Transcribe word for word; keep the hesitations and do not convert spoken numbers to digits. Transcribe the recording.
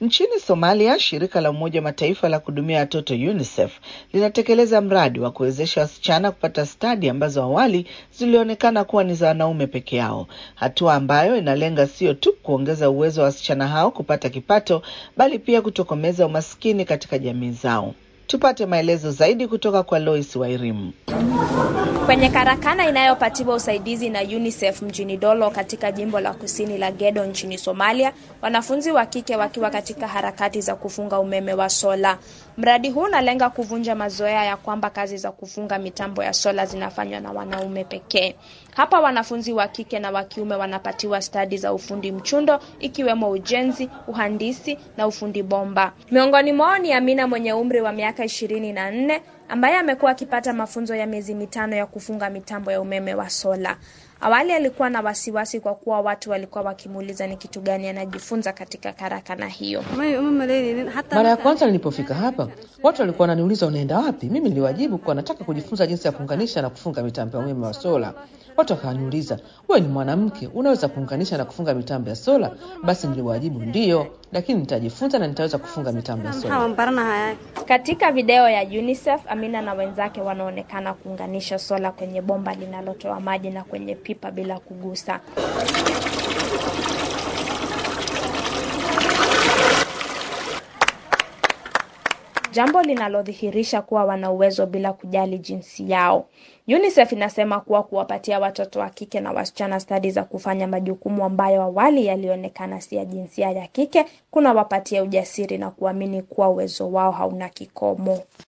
Nchini Somalia, shirika la Umoja Mataifa la kuhudumia watoto UNICEF linatekeleza mradi wa kuwezesha wasichana kupata stadi ambazo awali zilionekana kuwa ni za wanaume peke yao. Hatua ambayo inalenga sio tu kuongeza uwezo wa wasichana hao kupata kipato, bali pia kutokomeza umaskini katika jamii zao. Tupate maelezo zaidi kutoka kwa Lois Wairimu. Kwenye karakana inayopatiwa usaidizi na UNICEF mjini Dolo katika jimbo la kusini la Gedo nchini Somalia, wanafunzi wa kike wakiwa katika harakati za kufunga umeme wa sola. Mradi huu unalenga kuvunja mazoea ya kwamba kazi za kufunga mitambo ya sola zinafanywa na wanaume pekee. Hapa wanafunzi wa kike na wa kiume wanapatiwa stadi za ufundi mchundo, ikiwemo ujenzi, uhandisi na ufundi bomba. Miongoni mwao ni Amina mwenye umri wa miaka ishirini na nne, ambaye amekuwa akipata mafunzo ya miezi mitano ya kufunga mitambo ya umeme wa sola. Awali alikuwa na wasiwasi kwa kuwa watu walikuwa wakimuuliza ni kitu gani anajifunza katika karakana hiyo. Mara ya kwanza nilipofika hapa, watu walikuwa wananiuliza unaenda wapi? Mimi niliwajibu kwa nataka kujifunza jinsi ya kuunganisha na kufunga mitambo ya umeme wa sola. Watu wakaniuliza, "Wewe ni mwanamke, unaweza kuunganisha na kufunga mitambo ya sola?" Basi niliwajibu ndio, lakini nitajifunza na nitaweza kufunga mitambo ya sola. Katika video ya UNICEF, Amina na wenzake wanaonekana kuunganisha sola kwenye bomba linalotoa maji na kwenye pipa bila kugusa. Jambo linalodhihirisha kuwa wana uwezo bila kujali jinsi yao. UNICEF inasema kuwa kuwapatia watoto wa kike na wasichana stadi za kufanya majukumu ambayo awali yalionekana si ya jinsia ya kike, kuna wapatia ujasiri na kuamini kuwa uwezo wao hauna kikomo.